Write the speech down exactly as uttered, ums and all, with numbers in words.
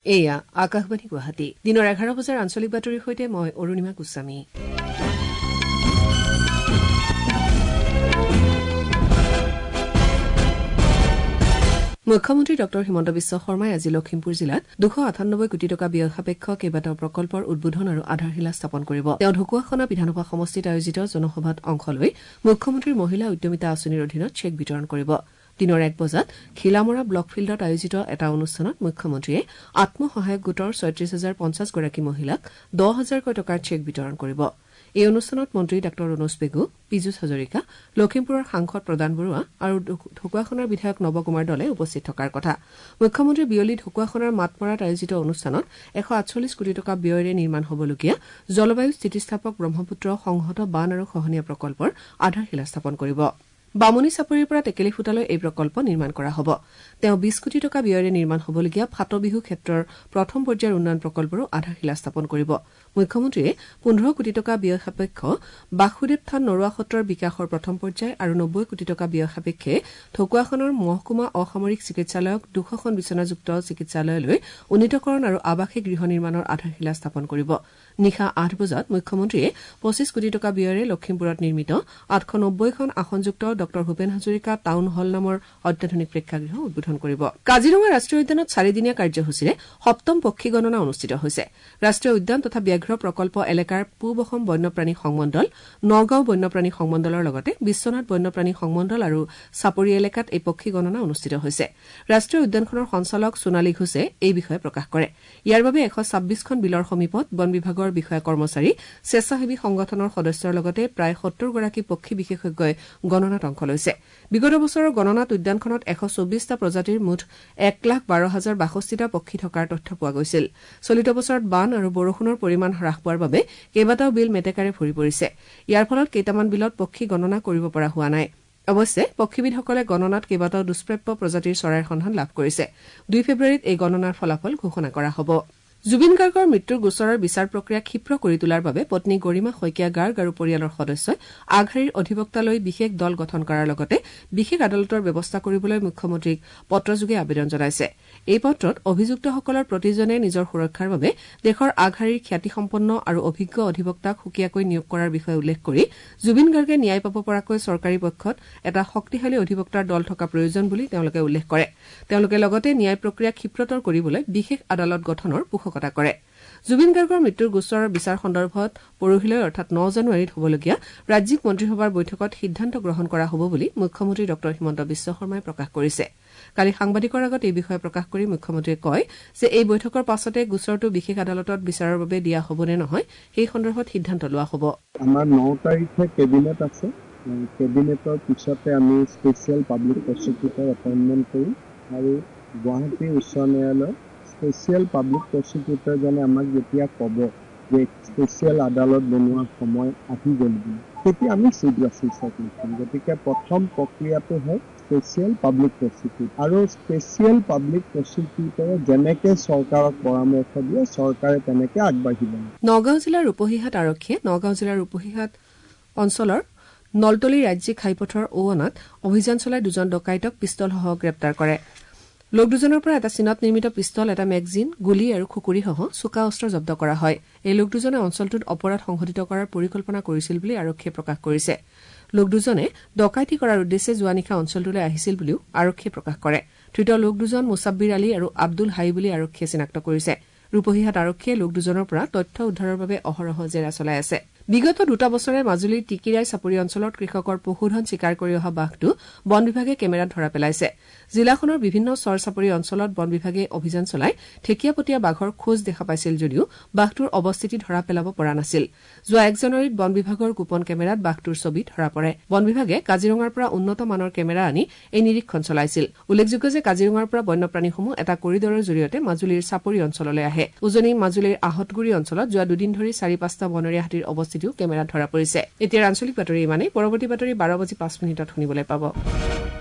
এয়া আকাশবাণী গুৱাহাটী দিনৰ এঘাৰ বজাৰ আঞ্চলিক বাতৰিৰ সৈতে মই অৰুণিমা গোস্বামী। মুখ্যমন্ত্ৰী ডঃ হিমন্ত বিশ্ব শৰ্মাই আজি লখিমপুৰ জিলাত দুশ আঠানব্বৈ কোটি টকা ব্যয় সাপেক্ষ কেইবাটাও প্ৰকল্পৰ উদ্বোধন আৰু আধাৰশিলা স্থাপন কৰিব। তেওঁ ঢকুৱাখনা বিধানসভা সমষ্টিত আয়োজিত জনসভাত অংশ লৈ মুখ্যমন্ত্ৰীৰ মহিলা উদ্যমিতা আঁচনিৰ অধীনত চেক বিতৰণ কৰিব। দিনৰ এক বজাত খিলামৰা ব্লক ফিল্ডত আয়োজিত এটা অনুষ্ঠানত মুখ্যমন্ত্ৰীয়ে আত্মসহায়ক গোটৰ ছয়ত্ৰিশ হাজাৰ পঞ্চাছ গৰাকী মহিলাক দহ হাজাৰকৈ টকাৰ চেক বিতৰণ কৰিব। এই অনুষ্ঠানত মন্ত্ৰী ডাঃ ৰণোজ পেগু, পীযুষ হাজৰিকা, লখিমপুৰৰ সাংসদ প্ৰদান বৰুৱা আৰু ঢকুৱাখনাৰ বিধায়ক নৱকুমাৰ দলে উপস্থিত থকাৰ কথা। মুখ্যমন্ত্ৰী বিয়লি ঢকুৱাখনাৰ মাতমাৰাত আয়োজিত অনুষ্ঠানত এশ আঠচল্লিছ কোটি টকা ব্যয়েৰে নিৰ্মাণ হ'বলগীয়া জলবায়ু স্থিতিস্থাপক ব্ৰহ্মপুত্ৰ সংহত বান আৰু খহনীয়া প্ৰকল্পৰ আধাৰশিলা স্থাপন কৰিব। বামুনী চাপৰিৰ পৰা টেকেলি ফুটালৈ এই প্ৰকল্প নিৰ্মাণ কৰা হ'ব। তেওঁ বিশ কোটি টকা ব্যয়েৰে নিৰ্মাণ হ'বলগীয়া ফাটবিহু ক্ষেত্ৰৰ প্ৰথম পৰ্যায়ৰ উন্নয়ন প্ৰকল্পৰো আধাৰশিলা স্থাপন কৰিব। মুখ্যমন্ত্ৰীয়ে পোন্ধৰ কোটি টকা ব্যয় সাপেক্ষ বাসুদেৱ থান নৰোৱা সত্ৰৰ বিকাশৰ প্ৰথম পৰ্যায় আৰু নব্বৈ কোটি টকা ব্যয় সাপেক্ষে ঢকুৱাখনৰ মহকুমা অসামৰিক চিকিৎসালয়ক দুশখন বিচনাযুক্ত চিকিৎসালয়লৈ উন্নীতকৰণ আৰু আৱাসিক গৃহ নিৰ্মাণৰ আধাৰশিলা স্থাপন কৰিব। নিশা আঠ বজাত মুখ্যমন্ত্ৰীয়ে পঁচিছ কোটি টকা ব্যয়েৰে লখিমপুৰত নিৰ্মিত আঠশ নব্বৈখন আসনযুক্ত ডঃ ভূপেন হাজৰিকা টাউন হল নামৰ অত্যাধুনিক প্ৰেক্ষাগৃহ উদ্বোধন কৰিব। কাজিৰঙা ৰাষ্ট্ৰীয় উদ্যানত চাৰিদিনীয়া কাৰ্যসূচীৰে সপ্তম পক্ষী গণনা অনুষ্ঠিত হৈছে। ৰাষ্ট্ৰীয় উদ্যান তথা ব্যাঘ্ৰ প্ৰকল্প এলেকাৰ পূব অসম বন্যপ্ৰাণী সংমণ্ডল, নগাঁও বন্যপ্ৰাণী সংমণ্ডলৰ লগতে বিশ্বনাথ বন্যপ্ৰাণী সংমণ্ডল আৰু চাপৰি এলেকাত এই পক্ষী গণনা অনুষ্ঠিত হৈছে। ৰাষ্ট্ৰীয় উদ্যানখনৰ সঞ্চালক সোণালী ঘোষে এই বিষয়ে প্ৰকাশ কৰে। ইয়াৰ বাবে এশ ছাব্বিছখন বিলৰ সমীপত বন বিভাগৰ বিষয়া কৰ্মচাৰী, স্বেচ্ছাসেৱী সংগঠনৰ সদস্যৰ লগতে প্ৰায় সত্তৰ গৰাকী পক্ষী বিশেষজ্ঞই গণনাত অংশ লৈছে। বিগত বছৰৰ গণনাত উদ্যানখনত এশ চৌবিশটা প্ৰজাতিৰ মুঠ এক লাখ বাৰ হাজাৰ বাষষ্ঠিটা পক্ষী থকাৰ তথ্য পোৱা গৈছিল। চলিত বছৰত বান আৰু বৰষুণৰ পৰিমাণ হ্ৰাস পোৱাৰ বাবে কেইবাটাও বিল মেটেকাৰে ভৰি পৰিছে। ইয়াৰ ফলত কেইটামান বিলত পক্ষী গণনা কৰিব পৰা হোৱা নাই। অৱশ্যে পক্ষীবিদসকলে গণনাত কেইবাটাও দুষ্প্ৰাপ্য প্ৰজাতিৰ চৰাইৰ সন্ধান লাভ কৰিছে। দুই ফেব্ৰুৱাৰীত এই গণনাৰ ফলাফল ঘোষণা কৰা হ'ব। জুবিন গাৰ্গৰ মৃত্যুৰ গোচৰৰ বিচাৰ প্ৰক্ৰিয়া ক্ষীপ্ৰ কৰি তোলাৰ বাবে পত্নী গৰিমা শইকীয়া গাৰ্গ আৰু পৰিয়ালৰ সদস্যই আগশাৰীৰ অধিবক্তালৈ বিশেষ দল গঠন কৰাৰ লগতে বিশেষ আদালতৰ ব্যৱস্থা কৰিবলৈ মুখ্যমন্ত্ৰীক পত্ৰযোগে আবেদন জনাইছে। এই পত্ৰত অভিযুক্তসকলৰ প্ৰতিজনে নিজৰ সুৰক্ষাৰ বাবে দেশৰ আগশাৰীৰ খ্যাতিসম্পন্ন আৰু অভিজ্ঞ অধিবক্তাক সুকীয়াকৈ নিয়োগ কৰাৰ বিষয়ে উল্লেখ কৰি জুবিন গাৰ্গে ন্যায় পাব পৰাকৈ চৰকাৰী পক্ষত এটা শক্তিশালী অধিবক্তাৰ দল থকা প্ৰয়োজন বুলি তেওঁলোকে উল্লেখ কৰে। তেওঁলোকে লগতে ন্যায় প্ৰক্ৰিয়া ক্ষীপ্ৰতৰ কৰিবলৈ বিশেষ আদালত গঠনৰ পোষকতা কৰে। জুবিন গাৰ্গৰ মৃত্যুৰ গোচৰৰ বিচাৰ সন্দৰ্ভত পৰহিলৈ অৰ্থাৎ ন জানুৱাৰীত হ'বলগীয়া ৰাজ্যিক মন্ত্ৰীসভাৰ বৈঠকত সিদ্ধান্ত গ্ৰহণ কৰা হ'ব বুলি মুখ্যমন্ত্ৰী ডঃ হিমন্ত বিশ্ব শৰ্মাই প্ৰকাশ কৰিছে। কালি সাংবাদিকৰ আগত এই বিষয়ে প্ৰকাশ কৰি মুখ্যমন্ত্ৰীয়ে কয় যে এই বৈঠকৰ পাছতে গোচৰটো বিশেষ আদালতত বিচাৰৰ বাবে দিয়া হ'ব নে নহয় সেই সন্দৰ্ভত সিদ্ধান্ত লোৱা হ'ব। আমাৰ ন তাৰিখে কেবিনেট আছে। কেবিনেটৰ পিছতে আমি স্পেচিয়েল পাব্লিক প্ৰচিকিউটৰ এপইণ্টমেণ্ট কৰিম আৰু গুৱাহাটী উচ্চ ন্যায়ালয় স্পেচিয়েল পাব্লিক প্ৰচিকিউটৰজনে আমাক যেতিয়া ক'ব যে স্পেচিয়েল আদালত বনোৱাৰ সময় আহি গ'ল বুলি, তেতিয়া আমি চিফ জাষ্টিছক লিখিম। গতিকে প্ৰথম প্ৰক্ৰিয়াটো হয় স্পেচিয়েল পাব্লিক প্ৰচিকিউটৰ, আৰু স্পেচিয়েল পাব্লিক প্ৰচিকিউটৰে যেনেকে চৰকাৰক পৰামৰ্শ দিয়ে চৰকাৰে তেনেকে আগবাঢ়িব। নগাঁও জিলাৰ ৰূপহীহাট আৰক্ষীয়ে নগাঁও জিলাৰ ৰূপহীহাট অঞ্চলৰ নলতলী ৰাজ্যিক ঘাইপথৰ ঔৱনাত অভিযান চলাই দুজন ডকাইতক পিষ্টলসহ গ্ৰেপ্তাৰ কৰে। লোক দুজনৰ পৰা এটা চীনত নিৰ্মিত পিষ্টল, এটা মেগজিন, গুলী আৰু খুকুৰীসহ চোকা অস্ত্ৰ জব্দ কৰা হয়। এই লোক দুজনে অঞ্চলটোত অপৰাধ সংঘটিত কৰাৰ পৰিকল্পনা কৰিছিল বুলি আৰক্ষীয়ে প্ৰকাশ কৰিছে। লোক দুজনে ডকাইতি কৰাৰ উদ্দেশ্যে যোৱা নিশা অঞ্চলটোলৈ আহিছিল বুলিও আৰক্ষীয়ে প্ৰকাশ কৰে। ধৃত লোক দুজন মুছাব্বিৰ আলী আৰু আব্দুল হাই বুলি আৰক্ষীয়ে চিনাক্ত কৰিছে। ৰূপহীহাট আৰক্ষীয়ে লোক দুজনৰ পৰা তথ্য উদ্ধাৰৰ বাবে অহৰহ জেৰা চলাই আছে। বিগত দুটা বছৰে মাজুলীৰ টিকিৰাই চাপৰি অঞ্চলত কৃষকৰ পশুধন চিকাৰ কৰি অহা বাঘটো বন বিভাগে কেমেৰাত ধৰা পেলাইছে। জিলাখনৰ বিভিন্ন চৰ চাপৰি অঞ্চলত বন বিভাগে অভিযান চলাই ঠেকিয়াপতীয়া বাঘৰ খোজ দেখা পাইছিল যদিও বাঘটোৰ অৱস্থিতি ধৰা পেলাব পৰা নাছিল। যোৱা এক জানুৱাৰীত বন বিভাগৰ গোপন কেমেৰাত বাঘটোৰ ছবি ধৰা পৰে। বন বিভাগে কাজিৰঙাৰ পৰা উন্নত মানৰ কেমেৰা আনি এই নিৰীক্ষণ চলাইছিল। উল্লেখযোগ্য যে কাজিৰঙাৰ পৰা বন্যপ্ৰাণীসমূহ এটা কৰিডৰৰ জৰিয়তে মাজুলীৰ চাপৰি অঞ্চললৈ আহে। উজনি মাজুলীৰ আহতগুৰি অঞ্চলত যোৱা দুদিন ধৰি চাৰি পাঁচটা বনৰীয়া হাতীৰ অৱস্থিতিও কেমেৰাত ধৰা পৰিছে। এতিয়া আঞ্চলিক বাতৰি ইমানেই। পৰৱৰ্তী বাতৰি বাৰ বাজি পাঁচ মিনিটত শুনিবলৈ পাব।